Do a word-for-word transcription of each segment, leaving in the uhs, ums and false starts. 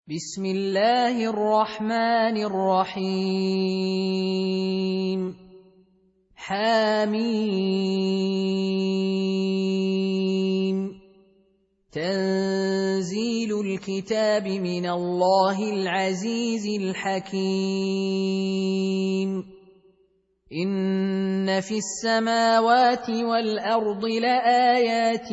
بسم الله الرحمن الرحيم حميم تنزيل الكتاب من الله العزيز الحكيم إن في السماوات والأرض لآيات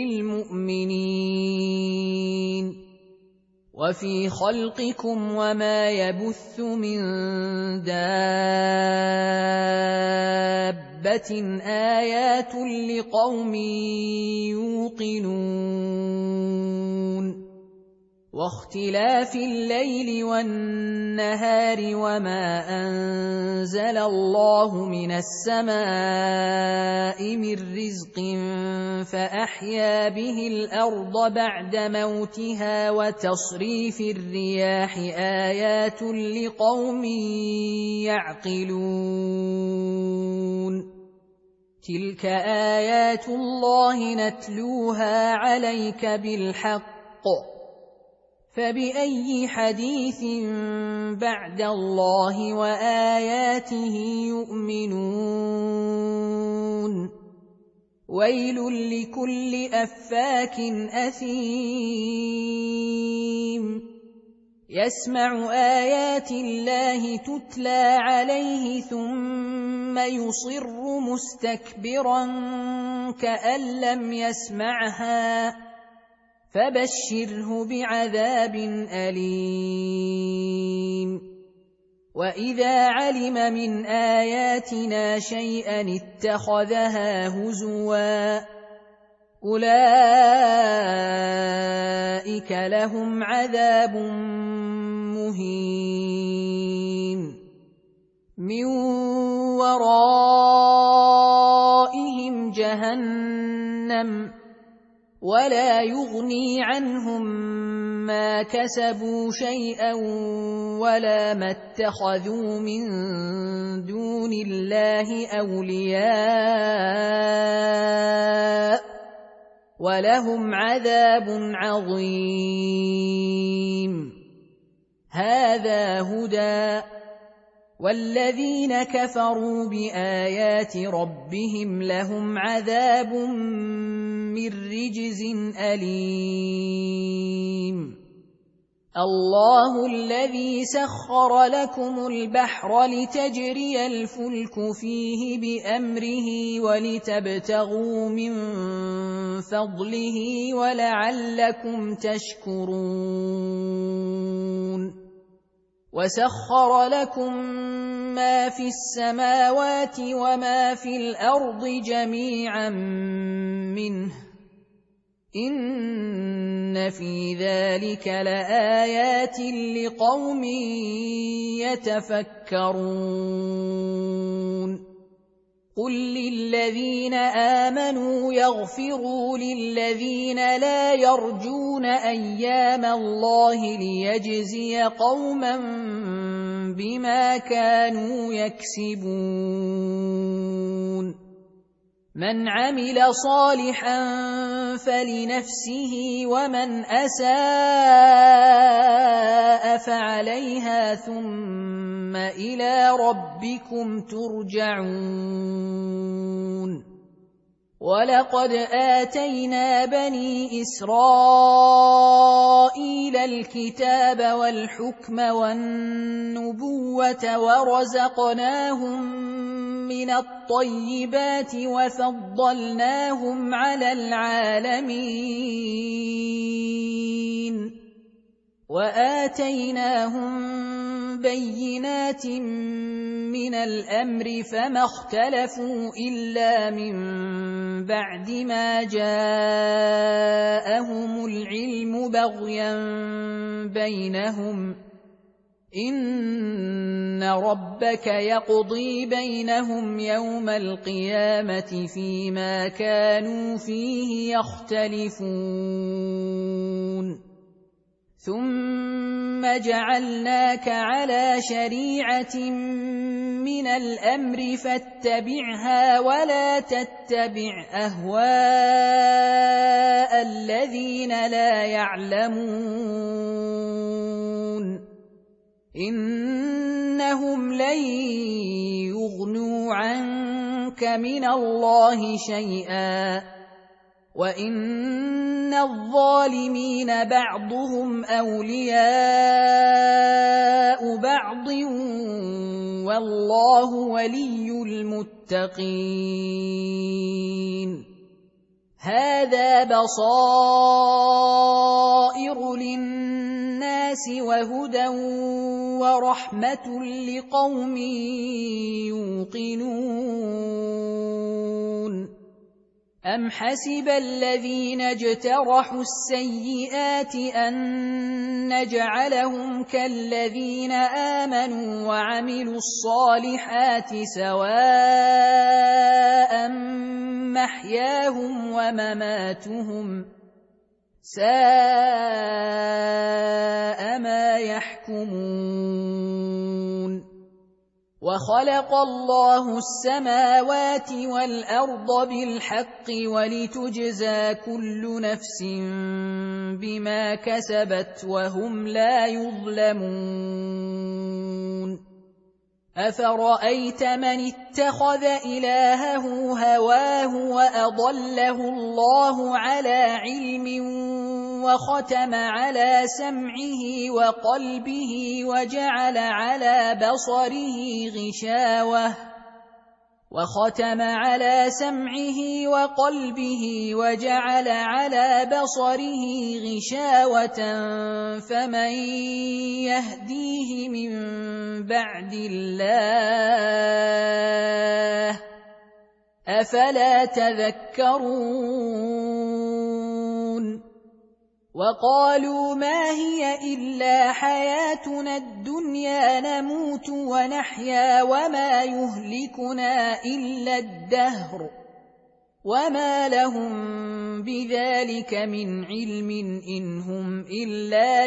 للمؤمنين وفي خلقكم وما يبث من دابة آيات لقوم يوقنون واختلاف الليل والنهار وما أنزل الله من السماء من رزق فأحيا به الأرض بعد موتها وتصريف الرياح آيات لقوم يعقلون تلك آيات الله نتلوها عليك بالحق فبأي حديث بعد الله وآياته يؤمنون ويل لكل أفاك أثيم يسمع آيات الله تتلى عليه ثم يصر مستكبرا كأن لم يسمعها فبشره بعذاب أليم وإذا علم من آياتنا شيئا اتخذها هزوا أولئك لهم عذاب مهين من ورائهم جهنم ولا يغني عنهم ما كسبوا شيئا ولا ما اتخذوا من دون الله أولياء ولهم عذاب عظيم هذا هدى والذين كفروا بآيات ربهم لهم عذاب من رجز أليم الله الذي سخر لكم البحر لتجري الفلك فيه بأمره ولتبتغوا من فضله ولعلكم تشكرون وسخر لكم ما في السماوات وما في الأرض جميعا منه إن في ذلك لآيات لقوم يتفكرون قل للذين آمنوا يغفروا للذين لا يرجون أيام الله ليجزي قوما بما كانوا يكسبون من عمل صالحا فلنفسه ومن أساء فعليها ثم إلى ربكم ترجعون ولقد آتينا بني إسرائيل الكتاب والحكم والنبوة ورزقناهم من الطيبات وفضلناهم على العالمين وآتيناهم بينات من الأمر فما اختلفوا إلا من بعد ما جاءهم العلم بغيا بينهم إن ربك يقضي بينهم يوم القيامة فيما كانوا فيه يختلفون ثم جعلناك على شريعة من الأمر فاتبعها ولا تتبع أهواء الذين لا يعلمون إنهم لن يغنوا عنك من الله شيئا وإن الظالمين بعضهم أولياء بعض والله ولي المتقين هذا بصائر للناس وهدى ورحمة لقوم يوقنون أم حسب الذين اجترحوا السيئات أن نجعلهم كالذين آمنوا وعملوا الصالحات سواء محياهم ومماتهم ساء ما يحكمون وخلق الله السماوات والأرض بالحق ولتجزى كل نفس بما كسبت وهم لا يظلمون أفرأيت من اتخذ إلهه هواه وأضله الله على علم وختم على سمعه وقلبه وجعل على بصره غشاوة وختم على سمعه وقلبه وجعل على بصره غشاوة فمن يهديه من بعد الله أفلا تذكرون وقالوا ما هي إلا حياتنا الدنيا نموت ونحيا وما يهلكنا إلا الدهر وما لهم بذلك من علم إن هم إلا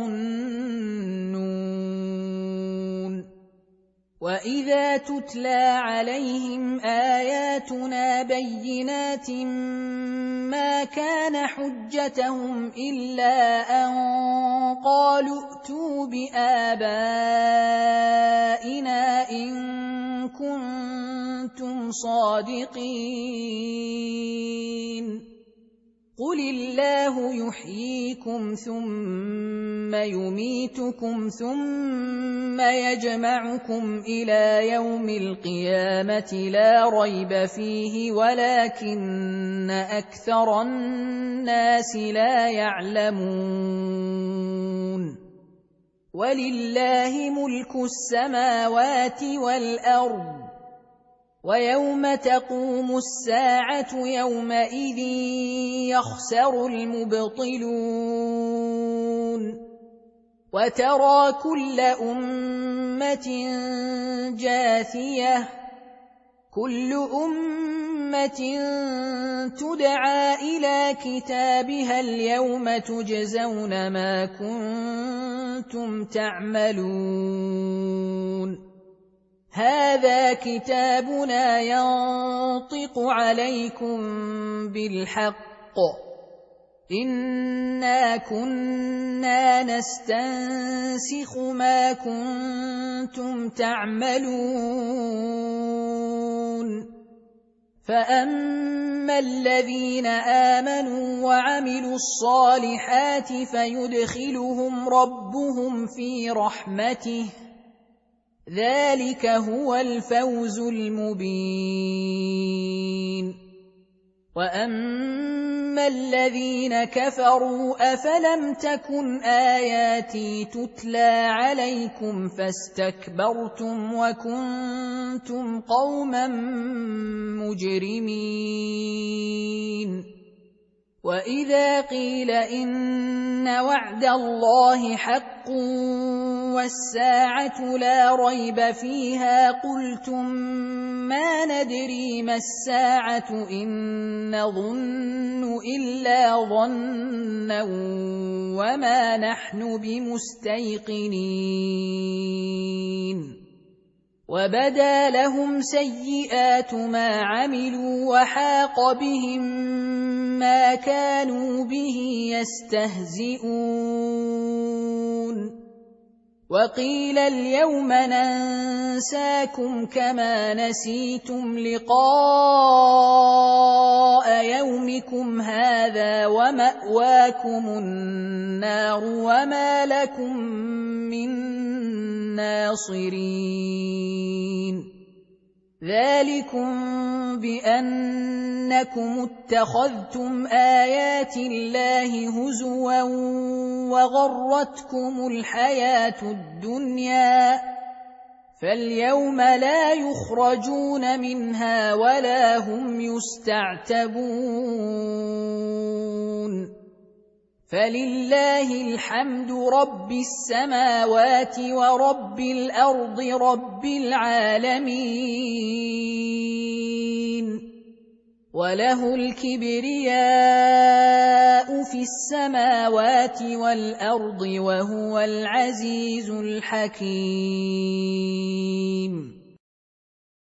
يظنون وإذا تتلى عليهم آياتنا بينات ما كان حجتهم إلا أن قالوا ائتوا بآبائنا إن كنتم صادقين قل الله يحييكم ثم يميتكم ثم يجمعكم إلى يوم القيامة لا ريب فيه ولكن أكثر الناس لا يعلمون ولله ملك السماوات والأرض ويوم تقوم الساعة يومئذ يخسر المبطلون وترى كل أمة جاثية كل أمة تدعى إلى كتابها اليوم تجزون ما كنتم تعملون هذا كتابنا ينطق عليكم بالحق إنا كنا نستنسخ ما كنتم تعملون فأما الذين آمنوا وعملوا الصالحات فيدخلهم ربهم في رحمته ذلك هو الفوز المبين وأما الذين كفروا أفلم تكن آياتي تتلى عليكم فاستكبرتم وكنتم قوما مجرمين وإذا قيل إن وعد الله حق والساعة لا ريب فيها قلتم ما ندري ما الساعة إن نظن إلا ظنا وما نحن بمستيقنين وبدا لهم سيئات ما عملوا وحاق بهم ما كانوا به يستهزئون وقيل اليوم ننساكم كما نسيتم لقاء يومكم هذا ومأواكم النار وما لكم من ناصرين ذلكم بأنكم اتخذتم آيات الله هزوا وغرتكم الحياة الدنيا فاليوم لا يخرجون منها ولا هم يستعتبون فلله الحمد رب السماوات ورب الأرض رب العالمين وله الكبرياء في السماوات والأرض وهو العزيز الحكيم.